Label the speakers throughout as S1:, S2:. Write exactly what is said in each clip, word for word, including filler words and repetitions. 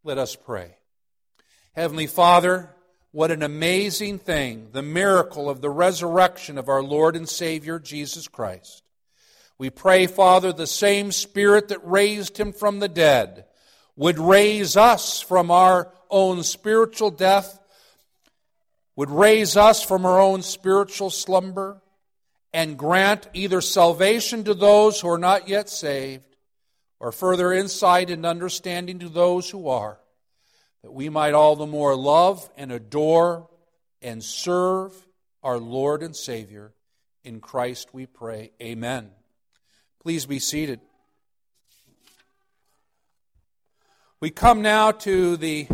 S1: Let us pray. Heavenly Father, what an amazing thing, the miracle of the resurrection of our Lord and Savior, Jesus Christ. We pray, Father, the same Spirit that raised Him from the dead would raise us from our own spiritual death, would raise us from our own spiritual slumber, and grant either salvation to those who are not yet saved, or further insight and understanding to those who are, that we might all the more love and adore and serve our Lord and Savior. In Christ we pray. Amen. Please be seated. We come now to the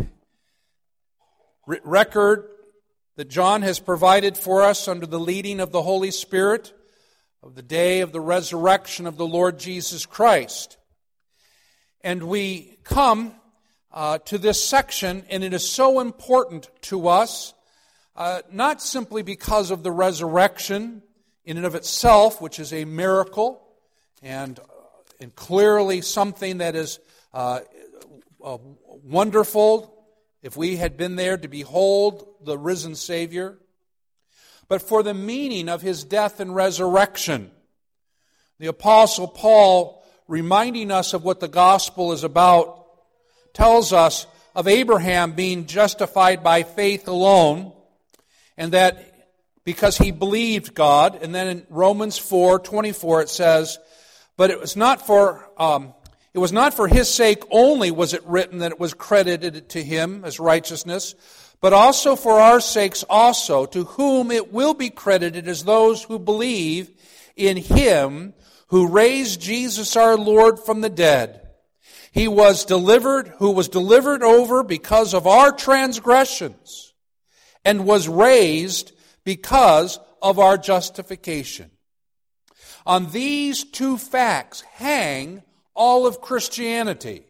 S1: record that John has provided for us under the leading of the Holy Spirit of the day of the resurrection of the Lord Jesus Christ. And we come uh, to this section, and it is so important to us, uh, not simply because of the resurrection in and of itself, which is a miracle, and, uh, and clearly something that is uh, uh, wonderful if we had been there to behold the risen Savior, but for the meaning of His death and resurrection. The Apostle Paul, reminding us of what the gospel is about, tells us of Abraham being justified by faith alone, and that because he believed God. And then in Romans four twenty-four it says, "But it was not for um, it was not for his sake only was it written that it was credited to him as righteousness, but also for our sakes also, to whom it will be credited as those who believe in Him who raised Jesus our Lord from the dead. He was delivered, who was delivered over because of our transgressions, and was raised because of our justification." On these two facts hang all of Christianity.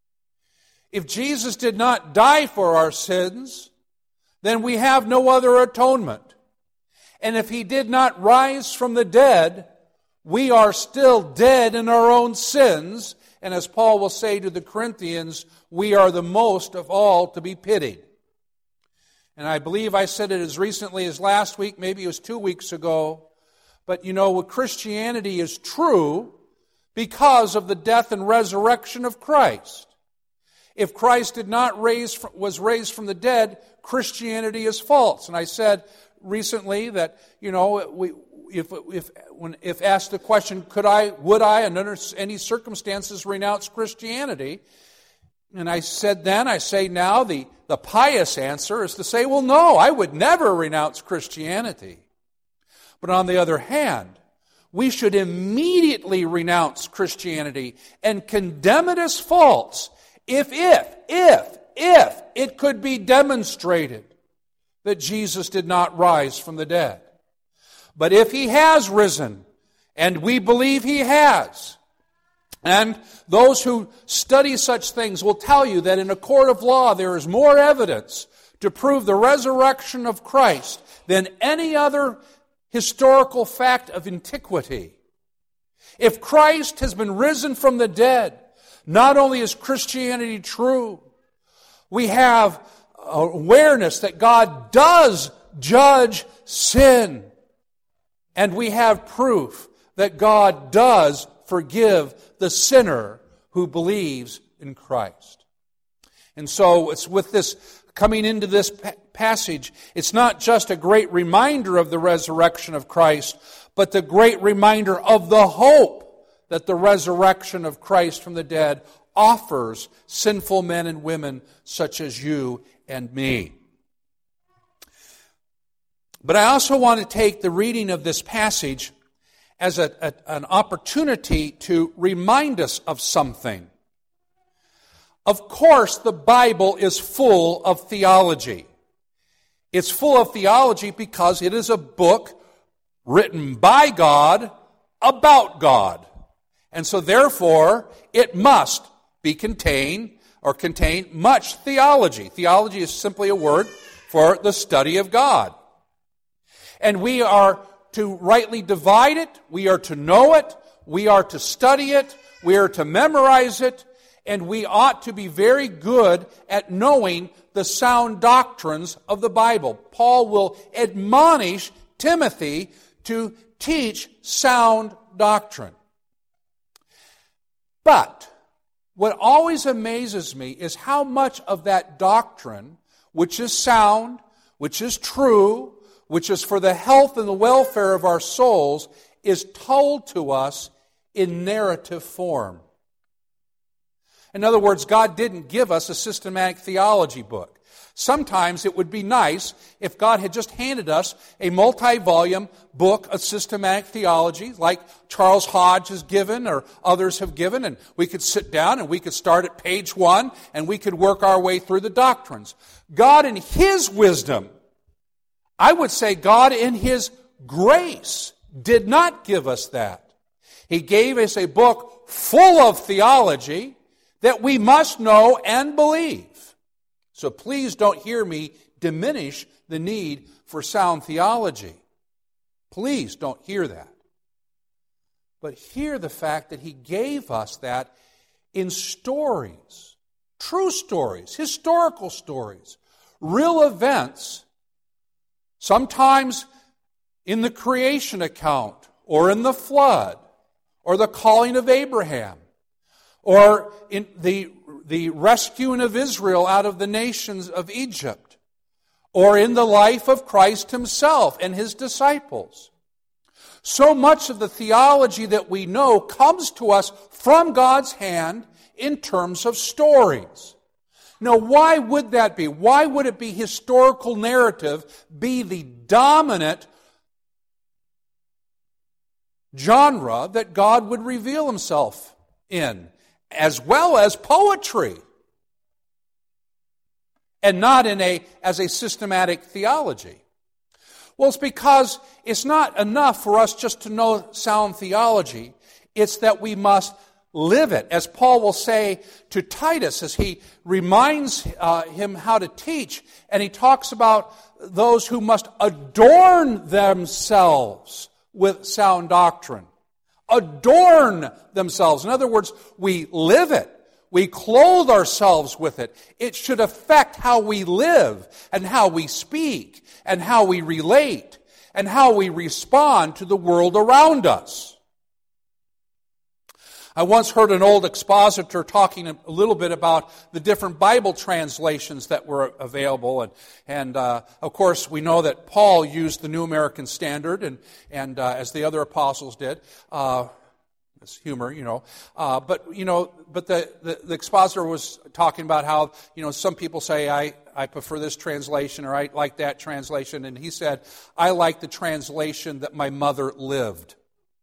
S1: If Jesus did not die for our sins, then we have no other atonement. And if He did not rise from the dead, we are still dead in our own sins, and as Paul will say to the Corinthians, we are the most of all to be pitied. And I believe I said it as recently as last week, maybe it was two weeks ago, but you know, Christianity is true because of the death and resurrection of Christ. If Christ did not raise, was raised from the dead, Christianity is false. And I said recently that, you know, we If if when if asked the question, could I, would I, under any circumstances, renounce Christianity? And I said then, I say now, the, the pious answer is to say, well, no, I would never renounce Christianity. But on the other hand, we should immediately renounce Christianity and condemn it as false if, if, if, if it could be demonstrated that Jesus did not rise from the dead. But if He has risen, and we believe He has, and those who study such things will tell you that in a court of law there is more evidence to prove the resurrection of Christ than any other historical fact of antiquity. If Christ has been risen from the dead, not only is Christianity true, we have awareness that God does judge sin. And we have proof that God does forgive the sinner who believes in Christ. And so it's with this, coming into this passage, it's not just a great reminder of the resurrection of Christ, but the great reminder of the hope that the resurrection of Christ from the dead offers sinful men and women such as you and me. But I also want to take the reading of this passage as a, a, an opportunity to remind us of something. Of course, the Bible is full of theology. It's full of theology because it is a book written by God about God. And so therefore, it must be contained or contain much theology. Theology is simply a word for the study of God. And we are to rightly divide it, we are to know it, we are to study it, we are to memorize it, And we ought to be very good at knowing the sound doctrines of the Bible. Paul will admonish Timothy to teach sound doctrine. But what always amazes me is how much of that doctrine, which is sound, which is true, which is for the health and the welfare of our souls, is told to us in narrative form. In other words, God didn't give us a systematic theology book. Sometimes it would be nice if God had just handed us a multi-volume book of systematic theology like Charles Hodge has given or others have given, and we could sit down and we could start at page one and we could work our way through the doctrines. God in His wisdom, I would say God in His grace, did not give us that. He gave us a book full of theology that we must know and believe. So please don't hear me diminish the need for sound theology. Please don't hear that. But hear the fact that He gave us that in stories, true stories, historical stories, real events, sometimes in the creation account, or in the flood, or the calling of Abraham, or in the, the rescuing of Israel out of the nations of Egypt, or in the life of Christ Himself and His disciples. So much of the theology that we know comes to us from God's hand in terms of stories. Now, why would that be? Why would it be historical narrative be the dominant genre that God would reveal Himself in, as well as poetry, and not in a as a systematic theology? Well, it's because it's not enough for us just to know sound theology. It's that we must live it. As Paul will say to Titus as he reminds uh, him how to teach, and he talks about those who must adorn themselves with sound doctrine. Adorn themselves. In other words, we live it. We clothe ourselves with it. It should affect how we live and how we speak and how we relate and how we respond to the world around us. I once heard an old expositor talking a little bit about the different Bible translations that were available. And, and uh, of course, we know that Paul used the New American Standard, and, and uh, as the other apostles did. Uh, it's humor, you know. Uh, but, you know, but the, the, the expositor was talking about how, you know, some people say, I, I prefer this translation or I like that translation. And he said, I like the translation that my mother lived.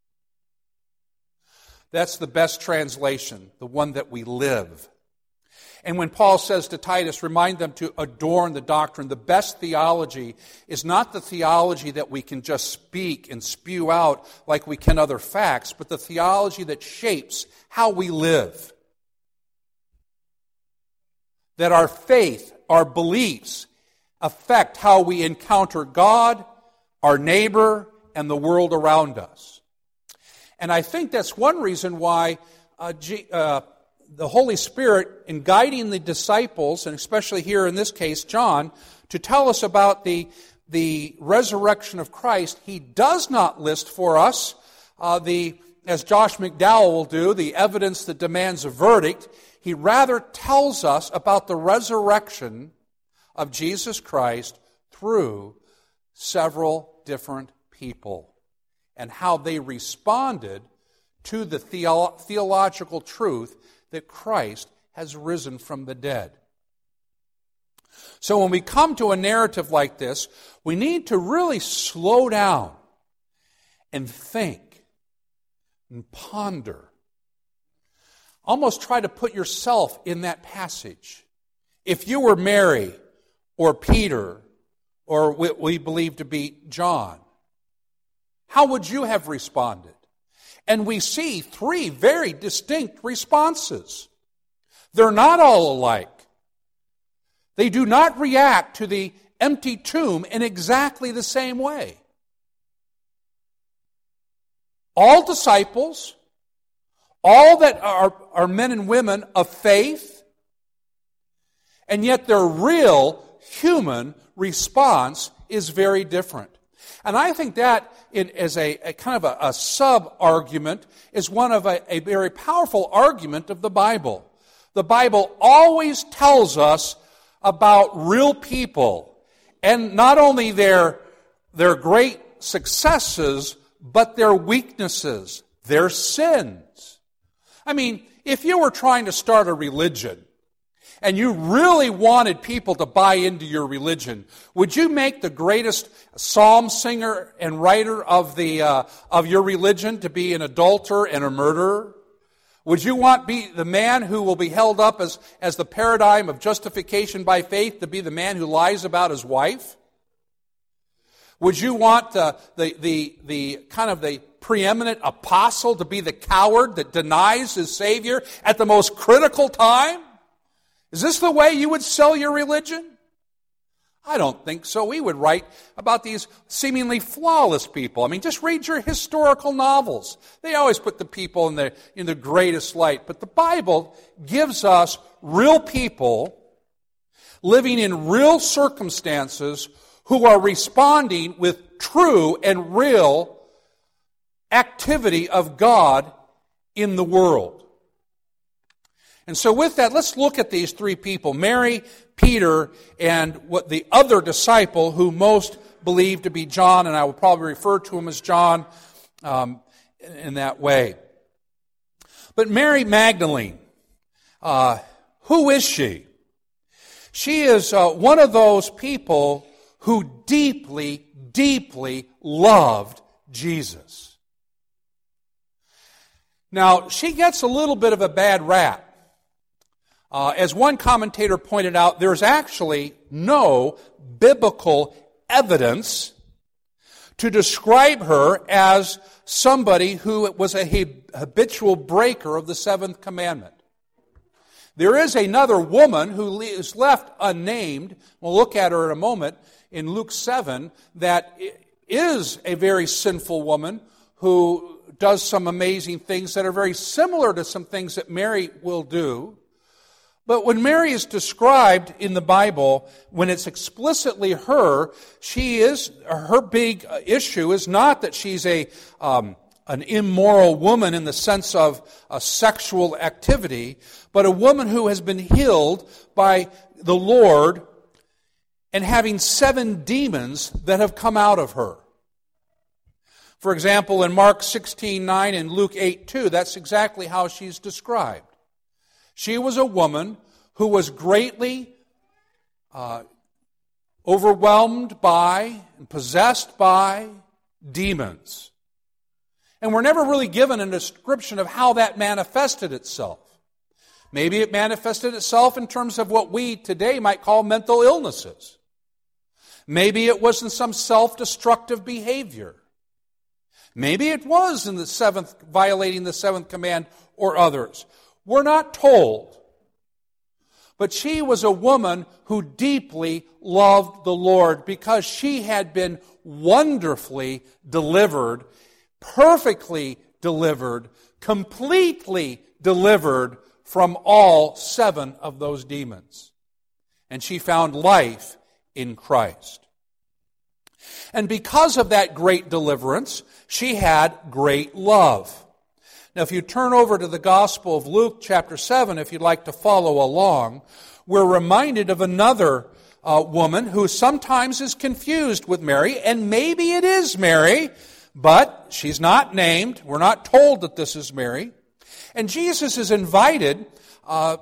S1: That's the best translation, the one that we live. And when Paul says to Titus, remind them to adorn the doctrine, the best theology is not the theology that we can just speak and spew out like we can other facts, but the theology that shapes how we live. That our faith, our beliefs, affect how we encounter God, our neighbor, and the world around us. And I think that's one reason why uh, G, uh, the Holy Spirit, in guiding the disciples, and especially here in this case, John, to tell us about the, the resurrection of Christ, he does not list for us uh, the, as Josh McDowell will do, the evidence that demands a verdict. He rather tells us about the resurrection of Jesus Christ through several different people, and how they responded to the theo- theological truth that Christ has risen from the dead. So when we come to a narrative like this, we need to really slow down and think and ponder. Almost try to put yourself in that passage. If you were Mary or Peter or what we believe to be John, how would you have responded? And we see three very distinct responses. They're not all alike. They do not react to the empty tomb in exactly the same way. All disciples, all that are, are men and women of faith, and yet their real human response is very different. And I think that it, as a, a kind of a, a sub-argument is one of a, a very powerful argument of the Bible. The Bible always tells us about real people, and not only their, their great successes, but their weaknesses, their sins. I mean, if you were trying to start a religion, and you really wanted people to buy into your religion, would you make the greatest psalm singer and writer of the uh, of your religion to be an adulterer and a murderer? Would you want be the man who will be held up as, as the paradigm of justification by faith to be the man who lies about his wife? Would you want uh, the the the kind of the preeminent apostle to be the coward that denies his Savior at the most critical time? Is this the way you would sell your religion? I don't think so. We would write about these seemingly flawless people. I mean, just read your historical novels. They always put the people in the, in the greatest light. But the Bible gives us real people living in real circumstances who are responding with true and real activity of God in the world. And so with that, let's look at these three people, Mary, Peter, and what the other disciple who most believed to be John, and I will probably refer to him as John um, in that way. But Mary Magdalene, uh, who is she? She is uh, one of those people who deeply, deeply loved Jesus. Now, she gets a little bit of a bad rap. Uh, as one commentator pointed out, there's actually no biblical evidence to describe her as somebody who was a habitual breaker of the seventh commandment. There is another woman who is left unnamed, we'll look at her in a moment, in Luke seven, that is a very sinful woman who does some amazing things that are very similar to some things that Mary will do. But when Mary is described in the Bible, when it's explicitly her, she is, her big issue is not that she's a um, an immoral woman in the sense of a sexual activity, but a woman who has been healed by the Lord and having seven demons that have come out of her. For example, in Mark sixteen nine and Luke eight two, that's exactly how she's described. She was a woman who was greatly uh, overwhelmed by and possessed by demons. And we're never really given a description of how that manifested itself. Maybe it manifested itself in terms of what we today might call mental illnesses. Maybe it was in some self-destructive behavior. Maybe it was in the seventh, violating the seventh command or others. We're not told. But she was a woman who deeply loved the Lord because she had been wonderfully delivered, perfectly delivered, completely delivered from all seven of those demons. And she found life in Christ. And because of that great deliverance, she had great love. Now, if you turn over to the Gospel of Luke, chapter seven, if you'd like to follow along, we're reminded of another uh, woman who sometimes is confused with Mary, and maybe it is Mary, but she's not named. We're not told that this is Mary. And Jesus is invited uh,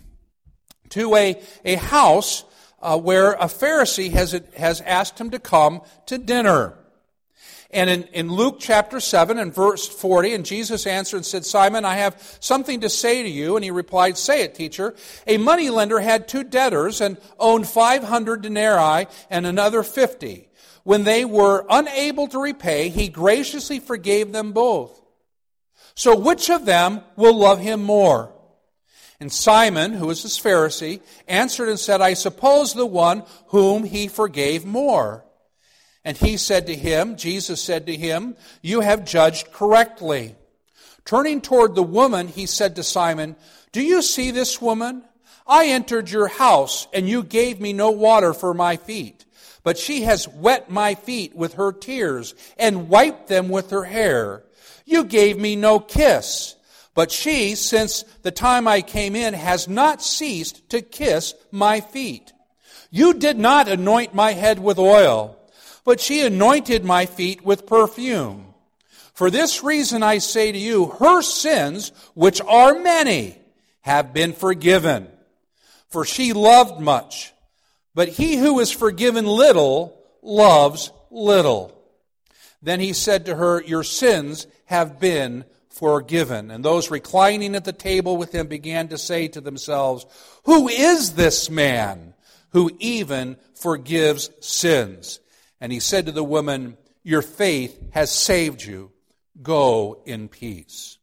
S1: to a, a house uh, where a Pharisee has, has asked him to come to dinner. And in, in Luke chapter seven and verse forty, and Jesus answered and said, Simon, I have something to say to you. And he replied, say it, teacher. A moneylender had two debtors and owned five hundred denarii and another fifty. When they were unable to repay, he graciously forgave them both. So which of them will love him more? And Simon, who was this Pharisee, answered and said, I suppose the one whom he forgave more. And he said to him, Jesus said to him, you have judged correctly. Turning toward the woman, he said to Simon, "Do you see this woman? I entered your house, and you gave me no water for my feet. But she has wet my feet with her tears and wiped them with her hair. You gave me no kiss. But she, since the time I came in, has not ceased to kiss my feet. You did not anoint my head with oil, but she anointed my feet with perfume. For this reason I say to you, her sins, which are many, have been forgiven. For she loved much. But he who is forgiven little loves little." Then he said to her, "Your sins have been forgiven." And those reclining at the table with him began to say to themselves, "Who is this man who even forgives sins?" And he said to the woman, "Your faith has saved you. Go in peace."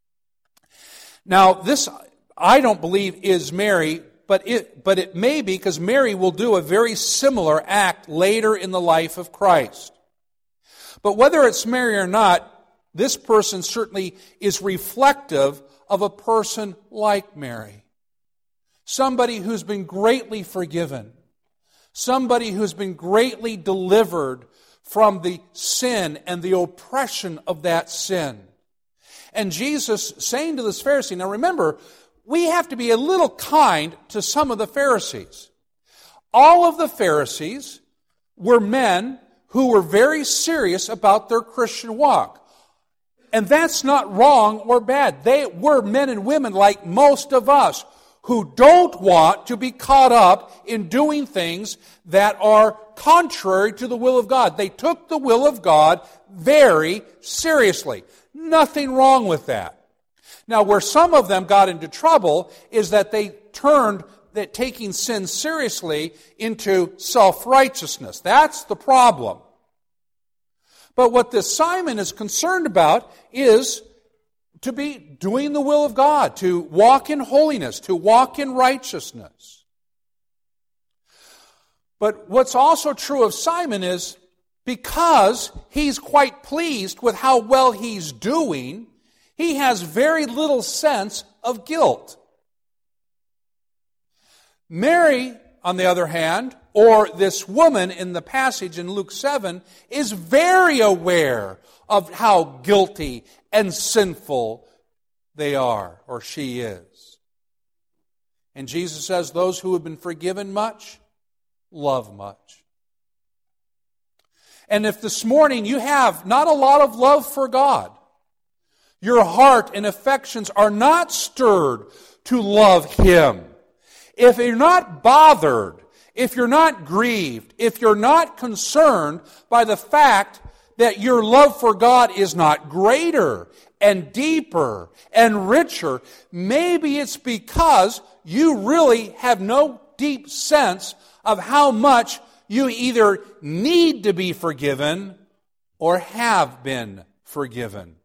S1: Now, this, I don't believe, is Mary, but it, but it may be, because Mary will do a very similar act later in the life of Christ. But whether it's Mary or not, this person certainly is reflective of a person like Mary. Somebody who's been greatly forgiven. Somebody who's been greatly delivered from the sin and the oppression of that sin. And Jesus saying to this Pharisee, now remember, we have to be a little kind to some of the Pharisees. All of the Pharisees were men who were very serious about their Christian walk. And that's not wrong or bad. They were men and women like most of us who don't want to be caught up in doing things that are contrary to the will of God. They took the will of God very seriously. Nothing wrong with that. Now, where some of them got into trouble is that they turned that taking sin seriously into self-righteousness. That's the problem. But what this Simon is concerned about is to be doing the will of God, to walk in holiness, to walk in righteousness. But what's also true of Simon is because he's quite pleased with how well he's doing, he has very little sense of guilt. Mary, on the other hand, or this woman in the passage in Luke seven, is very aware of how guilty and sinful they are, or she is. And Jesus says, those who have been forgiven much, love much. And if this morning you have not a lot of love for God, your heart and affections are not stirred to love Him, if you're not bothered, if you're not grieved, if you're not concerned by the fact that your love for God is not greater and deeper and richer, maybe it's because you really have no deep sense of how much you either need to be forgiven or have been forgiven.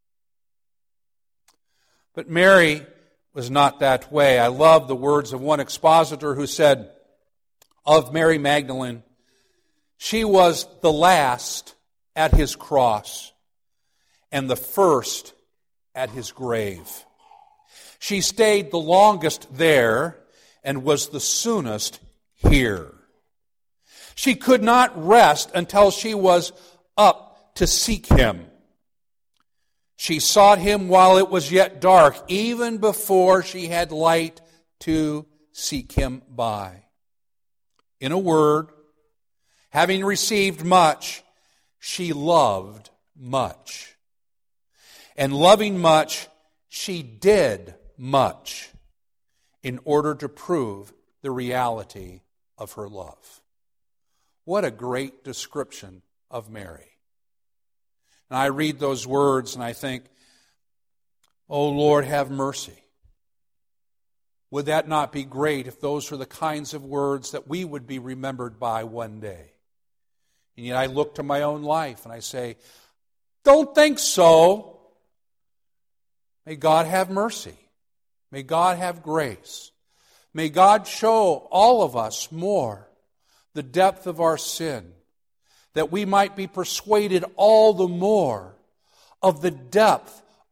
S1: But Mary was not that way. I love the words of one expositor who said of Mary Magdalene, she was the last at His cross and the first at His grave. She stayed the longest there and was the soonest here. She could not rest until she was up to seek Him. She sought Him while it was yet dark, even before she had light to seek Him by. In a word, having received much, she loved much. And loving much, she did much in order to prove the reality of her love. What a great description of Mary. And I read those words and I think, oh Lord, have mercy. Would that not be great if those were the kinds of words that we would be remembered by one day? And yet I look to my own life and I say, don't think so. May God have mercy. May God have grace. May God show all of us more the depth of our sin, that we might be persuaded all the more of the depth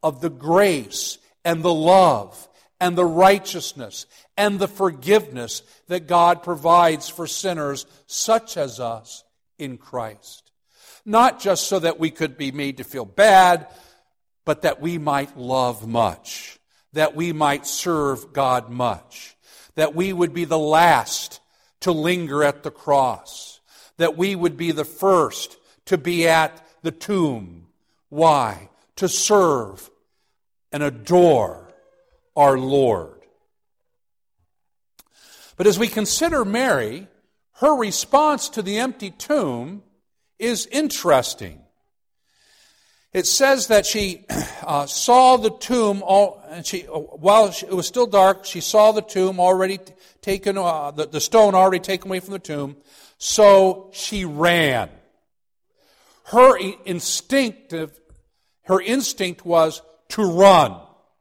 S1: of the grace and the love and the righteousness and the forgiveness that God provides for sinners such as us in Christ. Not just so that we could be made to feel bad, but that we might love much, that we might serve God much, that we would be the last to linger at the cross, that we would be the first to be at the tomb. Why? To serve and adore our Lord. But as we consider Mary, her response to the empty tomb is interesting. It says that she uh, saw the tomb, all, and she, while it was still dark, she saw the tomb already taken, uh, the, the stone already taken away from the tomb, so she ran. Her instinctive, her instinct was to run.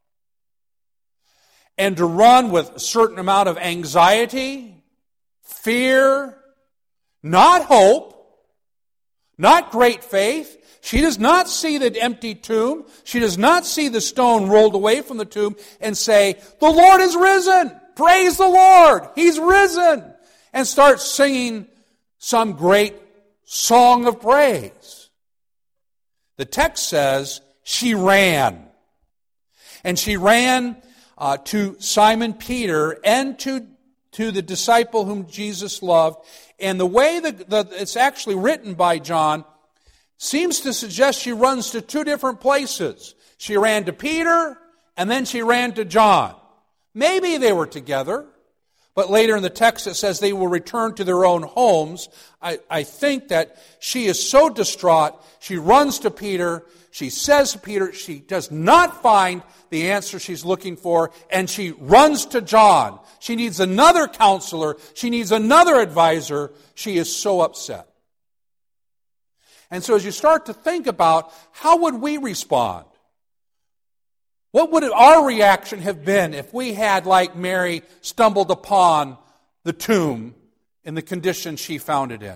S1: And to run with a certain amount of anxiety, fear, not hope, not great faith. She does not see the empty tomb. She does not see the stone rolled away from the tomb and say, "The Lord is risen! Praise the Lord! He's risen!" And start singing some great song of praise. The text says she ran. And she ran uh, to Simon Peter and to, to the disciple whom Jesus loved. And the way that, that it's actually written by John seems to suggest she runs to two different places. She ran to Peter, and then she ran to John. Maybe they were together, but later in the text it says they will return to their own homes. I, I think that she is so distraught, she runs to Peter, she says to Peter, she does not find the answer she's looking for, and she runs to John. She needs another counselor, she needs another advisor. She is so upset. And so as you start to think about how would we respond? What would our reaction have been if we had, like Mary, stumbled upon the tomb in the condition she found it in?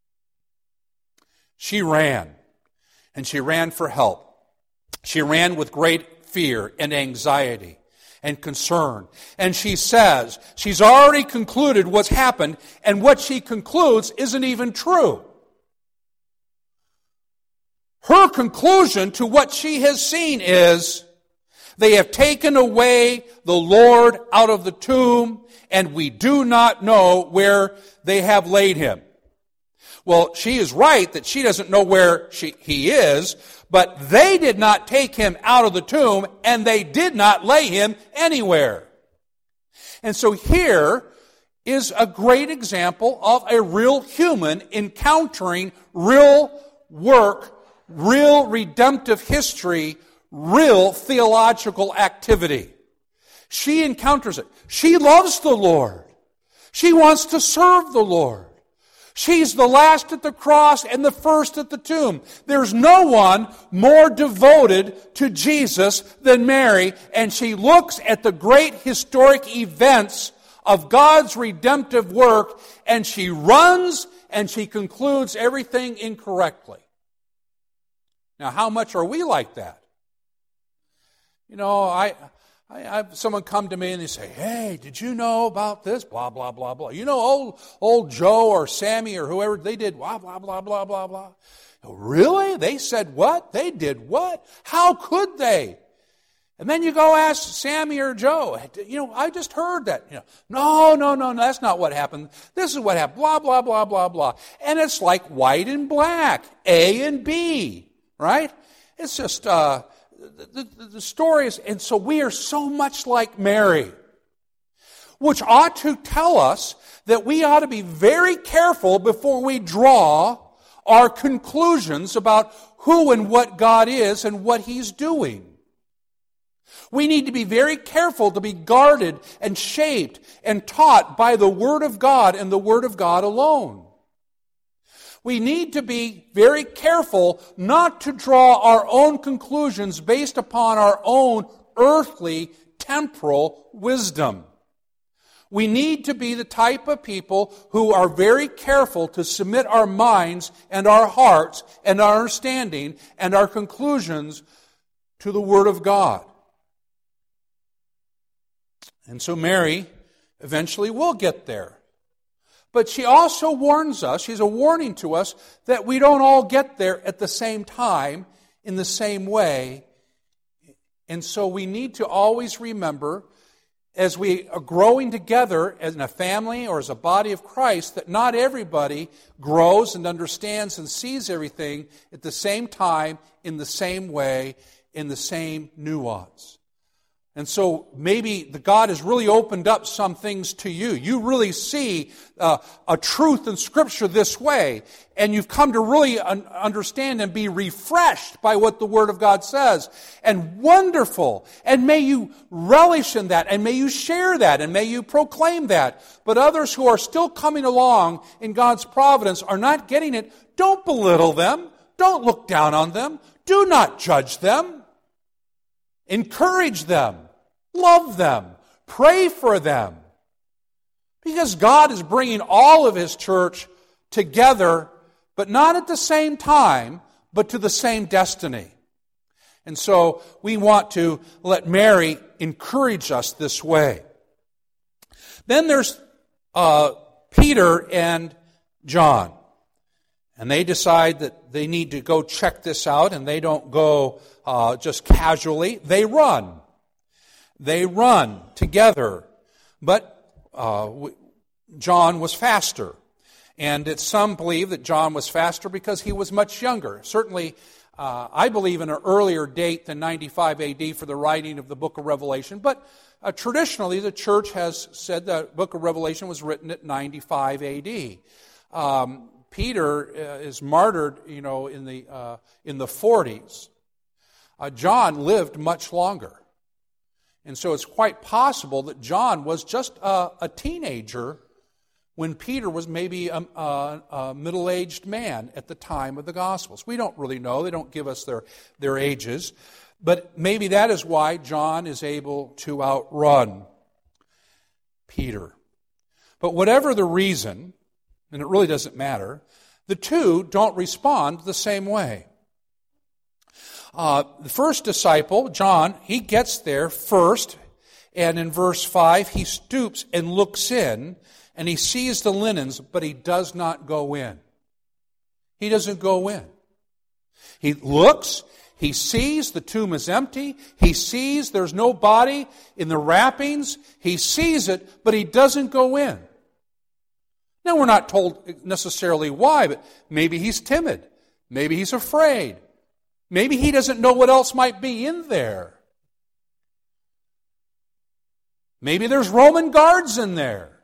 S1: She ran, and she ran for help. She ran with great fear and anxiety and concern. And she says she's already concluded what's happened, and what she concludes isn't even true. Her conclusion to what she has seen is, they have taken away the Lord out of the tomb, and we do not know where they have laid him. Well, she is right that she doesn't know where she, he is, but they did not take him out of the tomb, and they did not lay him anywhere. And so here is a great example of a real human encountering real work, real redemptive history, real theological activity. She encounters it. She loves the Lord. She wants to serve the Lord. She's the last at the cross and the first at the tomb. There's no one more devoted to Jesus than Mary, and she looks at the great historic events of God's redemptive work, and she runs and she concludes everything incorrectly. Now, how much are we like that? You know, I, I, I have someone come to me and they say, "Hey, did you know about this?" Blah, blah, blah, blah. You know, old, old Joe or Sammy or whoever, they did blah, blah, blah, blah, blah, blah. Really? They said what? They did what? How could they? And then you go ask Sammy or Joe, "You know, I just heard that." You know, no, no, no, no, that's not what happened. This is what happened. Blah, blah, blah, blah, blah. And it's like white and black, A and B. Right? It's just, uh, the, the, the story is, and so we are so much like Mary, which ought to tell us that we ought to be very careful before we draw our conclusions about who and what God is and what He's doing. We need to be very careful to be guarded and shaped and taught by the Word of God and the Word of God alone. We need to be very careful not to draw our own conclusions based upon our own earthly, temporal wisdom. We need to be the type of people who are very careful to submit our minds and our hearts and our understanding and our conclusions to the Word of God. And so Mary eventually will get there. But she also warns us, she's a warning to us, that we don't all get there at the same time, in the same way. And so we need to always remember, as we are growing together as in a family or as a body of Christ, that not everybody grows and understands and sees everything at the same time, in the same way, in the same nuance. And so maybe the God has really opened up some things to you. You really see uh, a truth in Scripture this way, and you've come to really un- understand and be refreshed by what the Word of God says. And wonderful. And may you relish in that, and may you share that, and may you proclaim that. But others who are still coming along in God's providence are not getting it. Don't belittle them. Don't look down on them. Do not judge them. Encourage them. Love them. Pray for them. Because God is bringing all of His church together, but not at the same time, but to the same destiny. And so we want to let Mary encourage us this way. Then there's uh, Peter and John. And they decide that they need to go check this out, and they don't go uh, just casually. They run. They run together. But uh, John was faster. And it's some believe that John was faster because he was much younger. Certainly, uh, I believe in an earlier date than ninety-five A D for the writing of the book of Revelation. But uh, traditionally, the church has said the book of Revelation was written at ninety-five A D. Um, Peter uh, is martyred, you know, in the uh, in the forties. Uh, John lived much longer. And so it's quite possible that John was just a, a teenager when Peter was maybe a, a, a middle-aged man at the time of the Gospels. We don't really know. They don't give us their, their ages. But maybe that is why John is able to outrun Peter. But whatever the reason, and it really doesn't matter, the two don't respond the same way. Uh, the first disciple, John, he gets there first, and in verse five, he stoops and looks in, and he sees the linens, but he does not go in. He doesn't go in. He looks, he sees the tomb is empty, he sees there's no body in the wrappings, he sees it, but he doesn't go in. Now, we're not told necessarily why, but maybe he's timid. Maybe he's afraid. Maybe he doesn't know what else might be in there. Maybe there's Roman guards in there.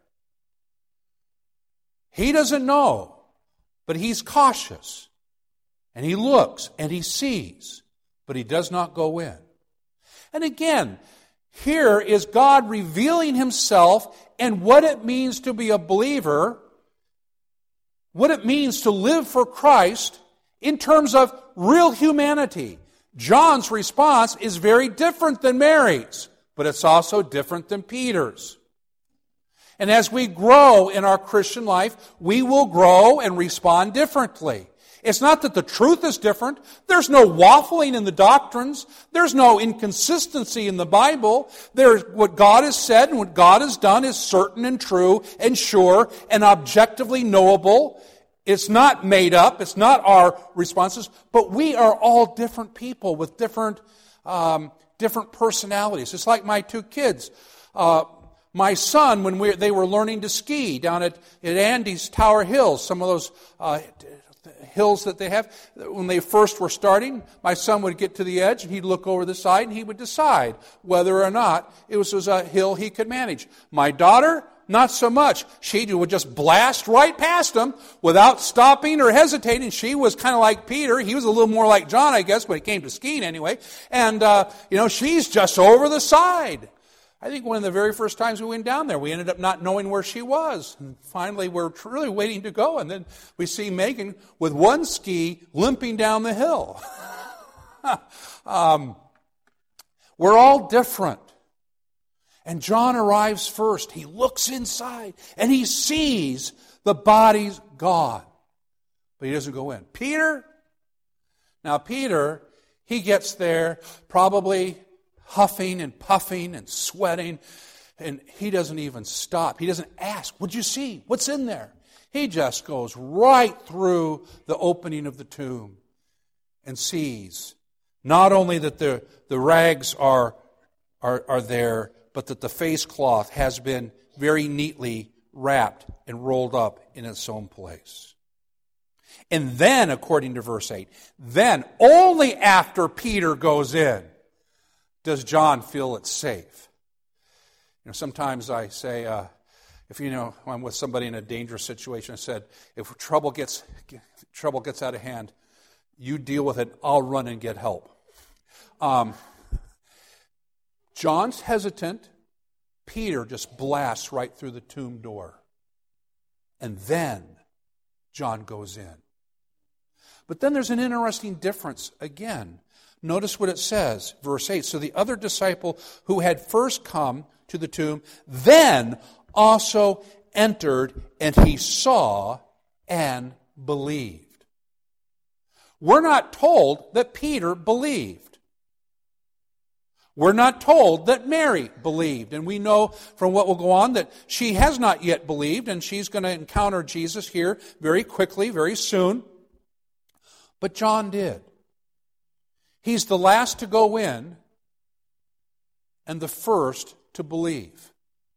S1: He doesn't know, but he's cautious. And he looks and he sees, but he does not go in. And again, here is God revealing Himself and what it means to be a believer, what it means to live for Christ in terms of real humanity. John's response is very different than Mary's, but it's also different than Peter's. And as we grow in our Christian life, we will grow and respond differently. It's not that the truth is different. There's no waffling in the doctrines. There's no inconsistency in the Bible. There's what God has said and what God has done is certain and true and sure and objectively knowable. It's not made up. It's not our responses. But we are all different people with different um, different personalities. It's like my two kids. Uh, my son, when we, they were learning to ski down at, at Andes Tower Hills, some of those uh, hills that they have, when they first were starting, my son would get to the edge and he'd look over the side and he would decide whether or not it was, was a hill he could manage. My daughter, not so much. She would just blast right past him without stopping or hesitating. She was kind of like Peter. He was a little more like John, I guess, when it came to skiing anyway. And, uh, you know, she's just over the side. I think one of the very first times we went down there, we ended up not knowing where she was. And finally, we're really waiting to go. And then we see Megan with one ski limping down the hill. um, we're all different. And John arrives first. He looks inside and he sees the body's gone. But he doesn't go in. Peter? Now Peter, He gets there, probably huffing and puffing and sweating, and he doesn't even stop. He doesn't ask, what'd you see? What's in there? He just goes right through the opening of the tomb and sees not only that the, the rags are, are, are there, but that the face cloth has been very neatly wrapped and rolled up in its own place. And then, according to verse eight, then only after Peter goes in does John feel it's safe. You know, sometimes I say, uh, if you know, I'm with somebody in a dangerous situation, I said, if trouble gets if trouble gets out of hand, you deal with it. I'll run and get help. Um, John's hesitant. Peter just blasts right through the tomb door. And then John goes in. But then there's an interesting difference again. Notice what it says, verse eight. So the other disciple who had first come to the tomb then also entered, and he saw and believed. We're not told that Peter believed. We're not told that Mary believed. And we know from what will go on that she has not yet believed, and she's going to encounter Jesus here very quickly, very soon. But John did. He's the last to go in and the first to believe.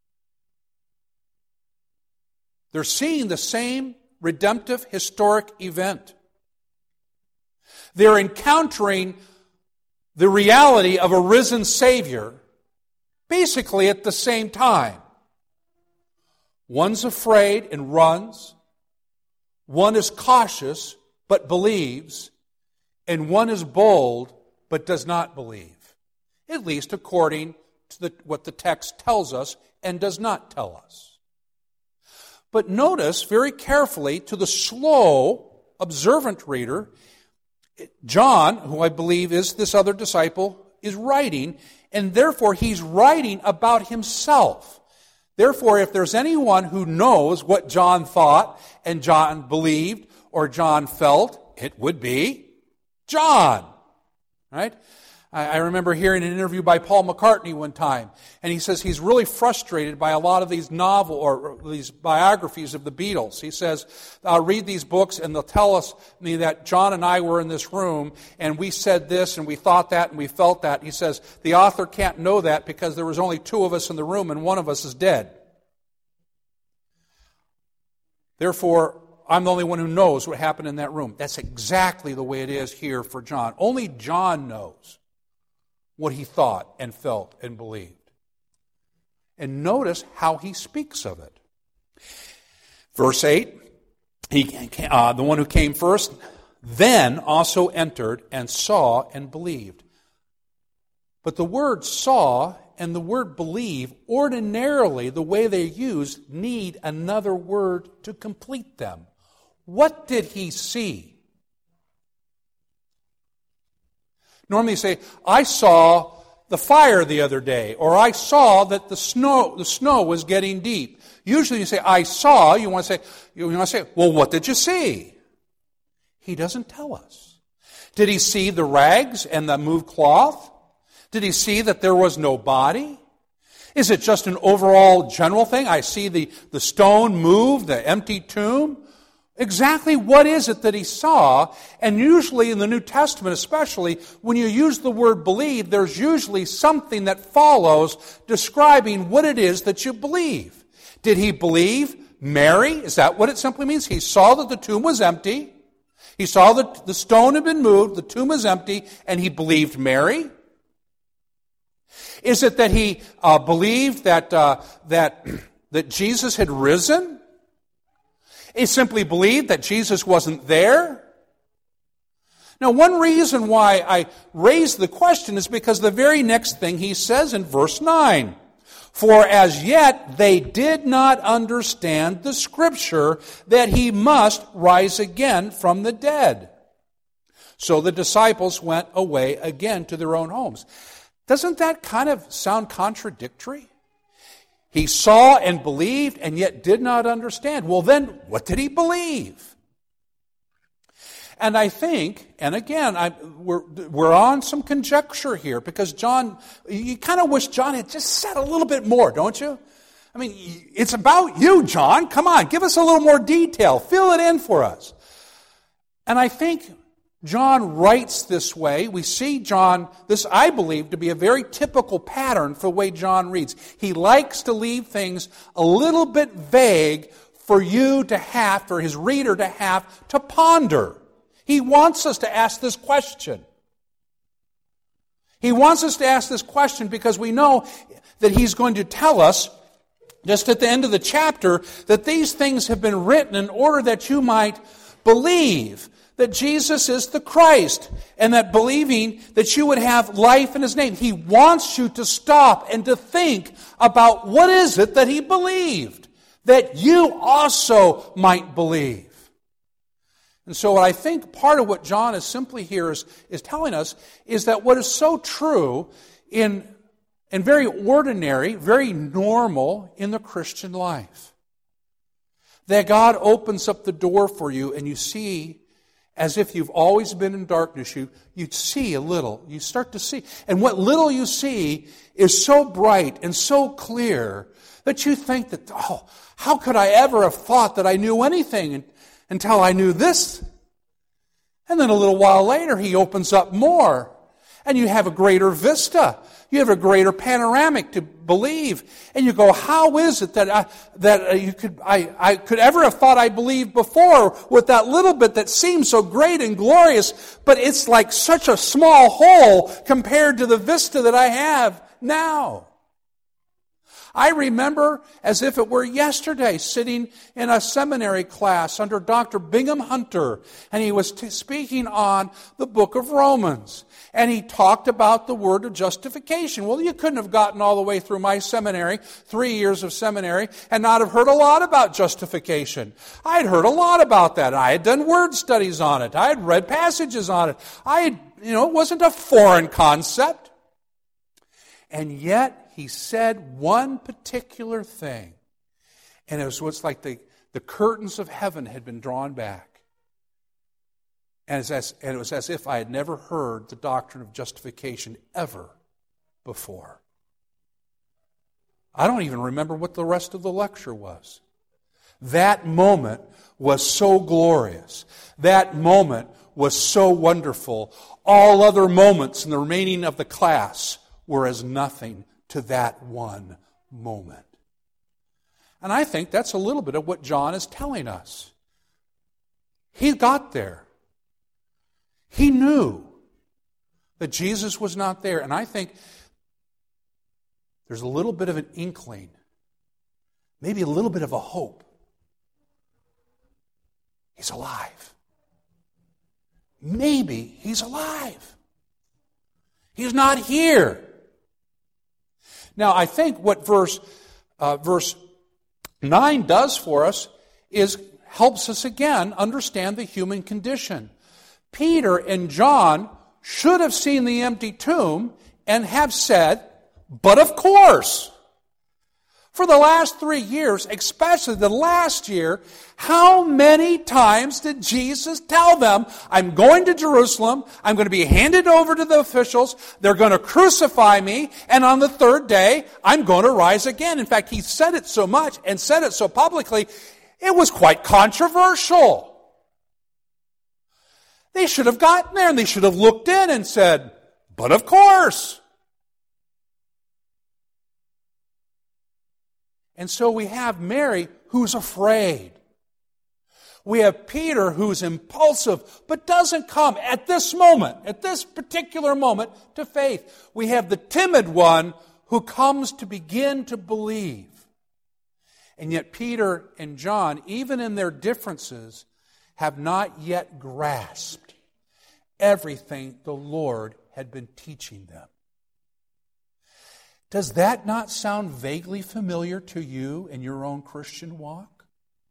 S1: They're seeing the same redemptive historic event. They're encountering the reality of a risen Savior basically at the same time. One's afraid and runs. One is cautious but believes. And one is bold but does not believe. At least according to the, what the text tells us and does not tell us. But notice very carefully, to the slow, observant reader, John, who I believe is this other disciple, is writing, and therefore he's writing about himself. Therefore, if there's anyone who knows what John thought and John believed or John felt, it would be John. Right? I remember hearing an interview by Paul McCartney one time, and he says he's really frustrated by a lot of these novel or these biographies of the Beatles. He says, I'll read these books and they'll tell us me that John and I were in this room and we said this and we thought that and we felt that. He says, the author can't know that because there was only two of us in the room and one of us is dead. Therefore, I'm the only one who knows what happened in that room. That's exactly the way it is here for John. Only John knows what he thought and felt and believed. And notice how he speaks of it. Verse eight, he, uh, the one who came first, then also entered and saw and believed. But the word saw and the word believe, ordinarily, the way they're used, need another word to complete them. What did he see? Normally you say, I saw the fire the other day, or I saw that the snow the snow was getting deep. Usually you say, I saw, you want to say, you want to say, well, what did you see? He doesn't tell us. Did he see the rags and the moved cloth? Did he see that there was no body? Is it just an overall general thing? I see the, the stone move, the empty tomb. Exactly what is it that he saw? And usually in the New Testament especially, when you use the word believe, there's usually something that follows describing what it is that you believe. Did he believe Mary? Is that what it simply means? He saw that the tomb was empty. He saw that the stone had been moved, the tomb was empty, and he believed Mary? Is it that he uh, believed that, uh, that, that Jesus had risen? He simply believed that Jesus wasn't there? Now, one reason why I raise the question is because the very next thing he says in verse nine, for as yet they did not understand the Scripture that he must rise again from the dead. So the disciples went away again to their own homes. Doesn't that kind of sound contradictory? He saw and believed and yet did not understand. Well then, what did he believe? And I think, and again, I, we're, we're on some conjecture here, because John, you kind of wish John had just said a little bit more, don't you? I mean, it's about you, John. Come on, give us a little more detail. Fill it in for us. And I think John writes this way. We see John, this I believe to be a very typical pattern for the way John reads. He likes to leave things a little bit vague for you to have, for his reader to have to ponder. He wants us to ask this question. He wants us to ask this question because we know that he's going to tell us, just at the end of the chapter, that these things have been written in order that you might believe that Jesus is the Christ, and that believing that you would have life in his name. He wants you to stop and to think about what is it that he believed, that you also might believe. And so I think part of what John is simply here is, is telling us is that what is so true in, in very ordinary, very normal in the Christian life, that God opens up the door for you and you see, as if you've always been in darkness, you, you see a little, you start to see. And what little you see is so bright and so clear that you think that, oh, how could I ever have thought that I knew anything until I knew this? And then a little while later, he opens up more. And you have a greater vista. You have a greater panoramic to believe. And you go, how is it that I, that you could, I, I could ever have thought I believed before with that little bit that seems so great and glorious, but it's like such a small hole compared to the vista that I have now. I remember as if it were yesterday sitting in a seminary class under Doctor Bingham Hunter, and he was t- speaking on the book of Romans. And he talked about the word of justification. Well, you couldn't have gotten all the way through my seminary, three years of seminary, and not have heard a lot about justification. I had heard a lot about that. I had done word studies on it. I had read passages on it. I had, you know, it wasn't a foreign concept. And yet, he said one particular thing. And it was what's like the, the curtains of heaven had been drawn back. And it, was as, and it was as if I had never heard the doctrine of justification ever before. I don't even remember what the rest of the lecture was. That moment was so glorious. That moment was so wonderful. All other moments in the remaining of the class were as nothing to that one moment. And I think that's a little bit of what John is telling us. He got there. He knew that Jesus was not there. And I think there's a little bit of an inkling, maybe a little bit of a hope. He's alive. Maybe he's alive. He's not here. Now, I think what verse uh, verse nine does for us is helps us again understand the human condition. Peter and John should have seen the empty tomb and have said, but of course. For the last three years, especially the last year, how many times did Jesus tell them, I'm going to Jerusalem, I'm going to be handed over to the officials, they're going to crucify me, and on the third day, I'm going to rise again. In fact, he said it so much and said it so publicly, it was quite controversial. They should have gotten there and they should have looked in and said, but of course. And so we have Mary who's afraid. We have Peter who's impulsive but doesn't come at this moment, at this particular moment, to faith. We have the timid one who comes to begin to believe. And yet Peter and John, even in their differences, have not yet grasped everything the Lord had been teaching them. Does that not sound vaguely familiar to you in your own Christian walk?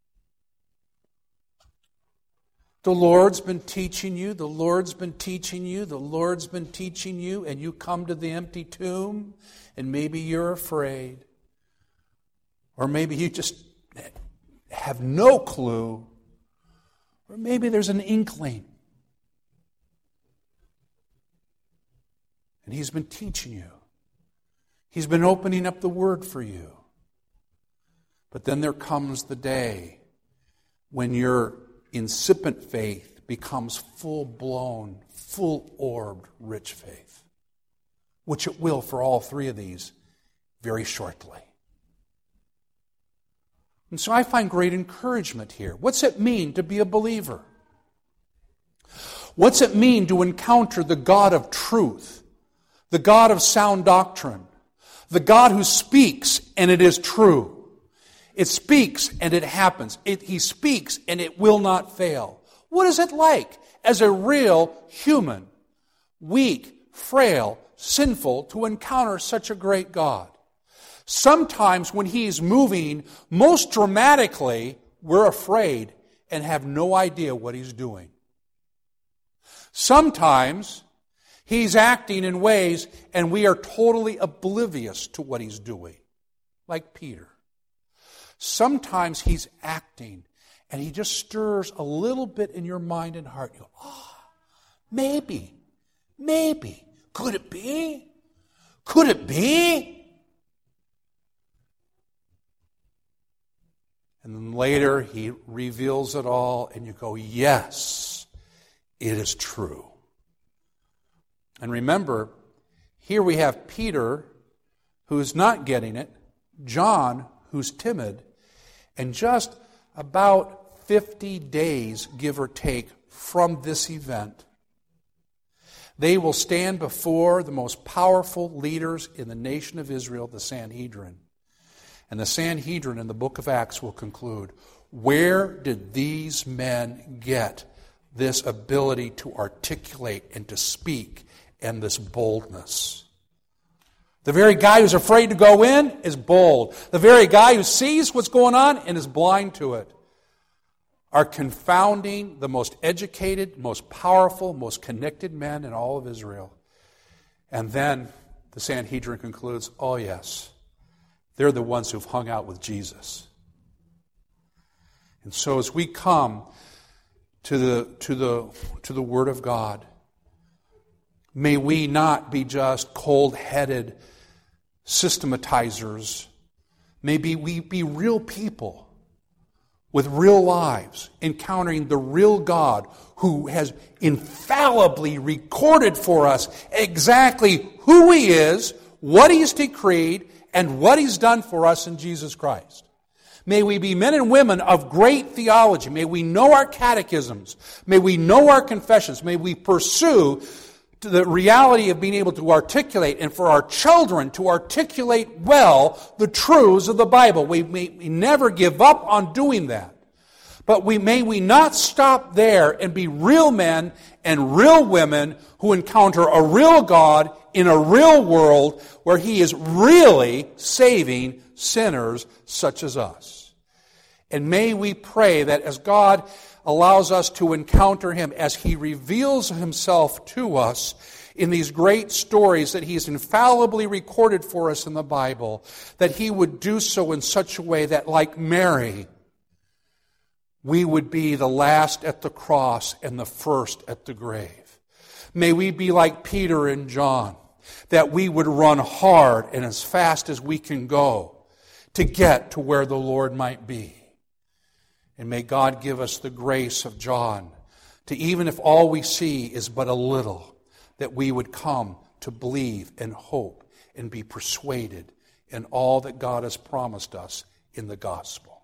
S1: The Lord's been teaching you, the Lord's been teaching you, the Lord's been teaching you, and you come to the empty tomb, and maybe you're afraid. Or maybe you just have no clue. Or maybe there's an inkling. And He's been teaching you. He's been opening up the Word for you. But then there comes the day when your incipient faith becomes full-blown, full-orbed, rich faith, which it will for all three of these very shortly. And so I find great encouragement here. What's it mean to be a believer? What's it mean to encounter the God of truth, the God of sound doctrine, the God who speaks and it is true? It speaks and it happens. It, he speaks and it will not fail. What is it like as a real human, weak, frail, sinful, to encounter such a great God? Sometimes when He's moving most dramatically, we're afraid and have no idea what He's doing. Sometimes He's acting in ways and we are totally oblivious to what He's doing, like Peter. Sometimes He's acting and He just stirs a little bit in your mind and heart. You go, oh, maybe, maybe. Could it be? Could it be? And then later He reveals it all and you go, yes, it is true. And remember, here we have Peter, who's not getting it, John, who's timid, and just about fifty days, give or take, from this event, they will stand before the most powerful leaders in the nation of Israel, the Sanhedrin. And the Sanhedrin in the book of Acts will conclude, where did these men get this ability to articulate and to speak and this boldness? The very guy who's afraid to go in is bold. The very guy who sees what's going on and is blind to it are confounding the most educated, most powerful, most connected men in all of Israel. And then the Sanhedrin concludes, oh yes, they're the ones who've hung out with Jesus. And so as we come to the, to the, to the Word of God, may we not be just cold-headed systematizers. Maybe we be real people with real lives, encountering the real God who has infallibly recorded for us exactly who He is, what He's decreed, and what He's done for us in Jesus Christ. May we be men and women of great theology. May we know our catechisms. May we know our confessions. May we pursue to the reality of being able to articulate, and for our children to articulate well the truths of the Bible. We may we never give up on doing that. But we may we not stop there and be real men and real women who encounter a real God in a real world where He is really saving sinners such as us. And may we pray that as God allows us to encounter Him, as He reveals Himself to us in these great stories that He's infallibly recorded for us in the Bible, that He would do so in such a way that, like Mary, we would be the last at the cross and the first at the grave. May we be like Peter and John, that we would run hard and as fast as we can go to get to where the Lord might be. And may God give us the grace of John to, even if all we see is but a little, that we would come to believe and hope and be persuaded in all that God has promised us in the gospel.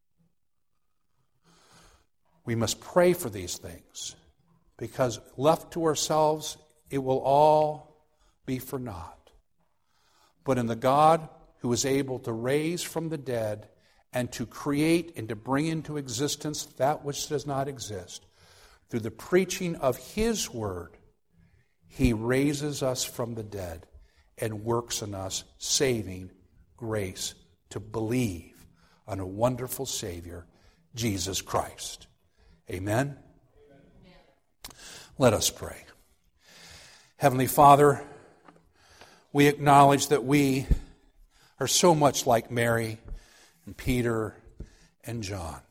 S1: We must pray for these things, because left to ourselves, it will all be for naught. But in the God who is able to raise from the dead and to create and to bring into existence that which does not exist, through the preaching of His Word, He raises us from the dead and works in us saving grace to believe on a wonderful Savior, Jesus Christ. Amen? Amen. Let us pray. Heavenly Father, we acknowledge that we are so much like Mary and Peter and John.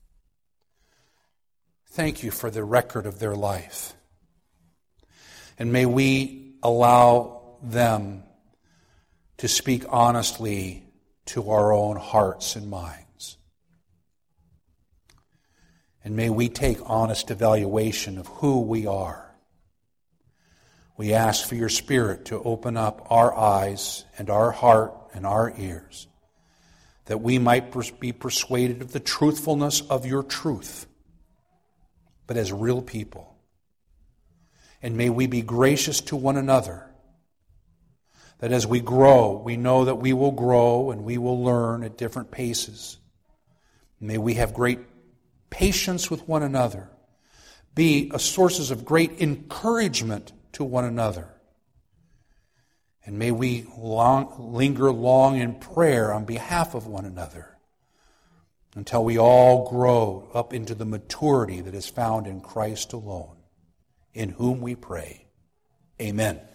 S1: Thank you for the record of their life. And may we allow them to speak honestly to our own hearts and minds. And may we take honest evaluation of who we are. We ask for your Spirit to open up our eyes and our heart and our ears, that we might be persuaded of the truthfulness of your truth, but as real people. And may we be gracious to one another, that as we grow, we know that we will grow and we will learn at different paces. May we have great patience with one another, be a sources of great encouragement to one another. And may we long, linger long in prayer on behalf of one another until we all grow up into the maturity that is found in Christ alone, in whom we pray. Amen.